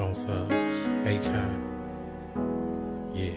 Bone Thugs, Akon, yeah.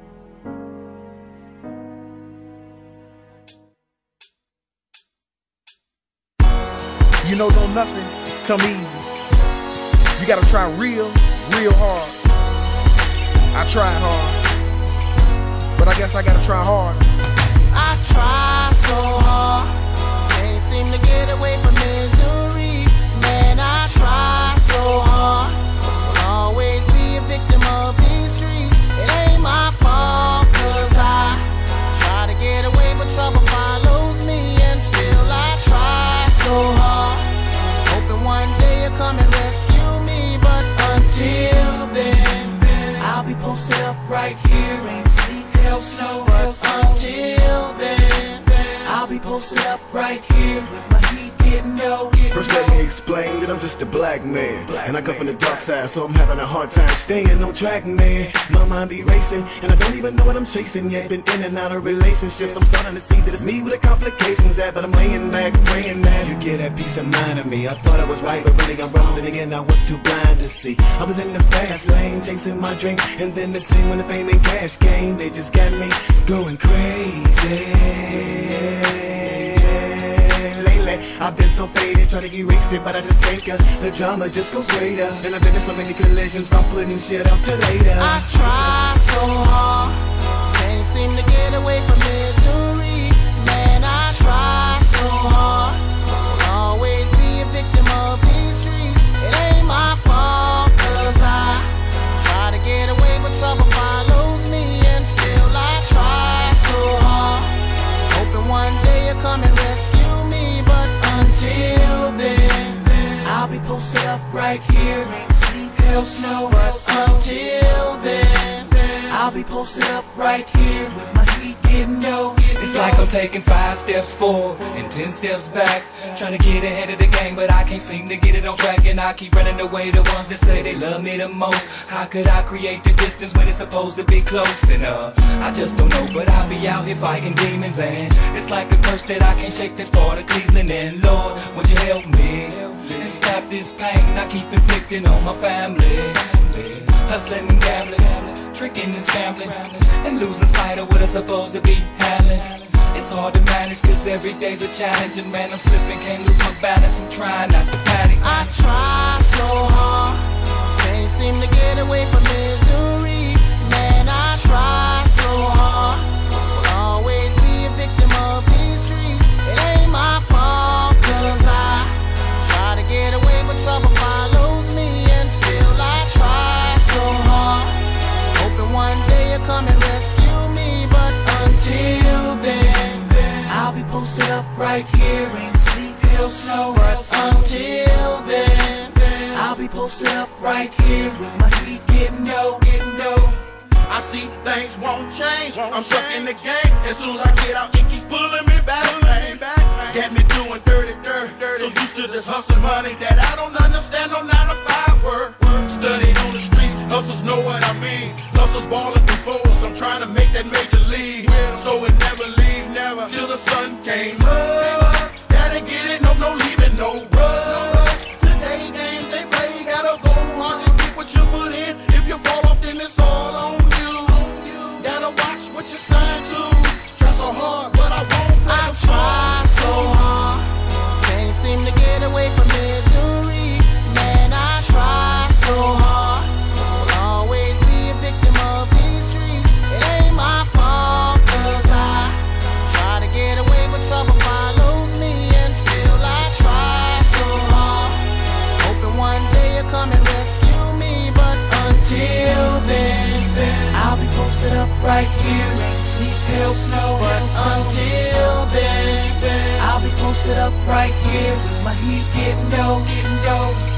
You know, don't nothing come easy. You gotta try real hard. I tried hard, but I guess I gotta try harder. I try so hard, can't seem to get away from misery. Man, I try so hard, will always be a victim of these streets. It ain't my fault, cause I try to get away, but trouble follows me. And still I try so hard, hoping one day you'll come and rescue me. But until then, I'll be posted up right here, ain't sleep, hell, snow. But until then, I'll be posted up right here with my heat getting low. First let me explain that I'm just a black man, and I come from the dark side, so I'm having a hard time staying on track, man. My mind be racing, and I don't even know what I'm chasing yet. Been in and out of relationships, I'm starting to see that it's me with the complications at. But I'm laying back, praying that you get that peace of mind of me. I thought I was right, but really I'm wrong. Then again, I was too blind to see. I was in the fast lane, chasing my dream, and then the scene when the fame and cash came, they just got me going crazy. I've been so faded, trying to erase it, but I just can't, cause the drama just goes greater. And I've been in so many collisions, I'm putting shit off till later. I try so hard, can't seem to get away from misery. Man, I try so hard, will always be a victim of these streets. It ain't my fault, cause I try to get away, but trouble follows me. And still I try so hard, hoping one day you'll come and rescue me. But until then, I'll be posted up right here, ain't sleep, hell, snow. But until then, I'll be posted up right here with my heat getting low. It's like I'm taking 5 steps forward and 10 steps back, trying to get ahead of the game, but I can't seem to get it on track. And I keep running away the ones that say they love me the most. How could I create the distance when it's supposed to be close? And I just don't know, but I'll be out here fighting demons. And it's like a curse that I can't shake, this part of Cleveland. And Lord, would you help me and stop this pain I keep inflicting on my family? Hustling and gambling, tricking and scrambling, and losing sight of what I'm supposed to be handling. It's hard to manage, cause every day's a challenge. And man, I'm slipping, can't lose my balance, I'm trying not to panic. I try so hard, can't seem to get away from misery. Man, I try so hard, will always be a victim of these streets. It ain't my fault, cause I try to get away, but trouble follows me. And still I try so hard, hoping one day you'll come and rescue me. But until then, I'll be posted up right here, ain't sleep, hell, snow. But until then, I'll be posted up right here with my heat getting low. I see things won't change. I'm stuck in the game. As soon as I get out, it keeps pulling me back. Got me doing dirty. So used to this hustle money that I don't understand. No 9 to 5 work. Studied on the streets, hustles know what I mean. Hustles balling before us, I'm trying to make that major league. So it never leave, never, till the sun came up. Gotta get it, no leaving, no rush. Today games they play, gotta go hard and get what you put in. If you fall off, then it's all on you. Gotta watch what you sign to. Try so hard, but I won't. I try so hard, can't seem to get away from misery. Man, I try so hard, will always be a victim of these streets. It ain't my fault, cause I try to get away, but trouble follows me. And still I try so hard, hoping one day you'll come and rescue me. But until then, I'll be posted up right here, ain't sleep, hell, snow. But until then, I'll be posted up right here with my heat getting low.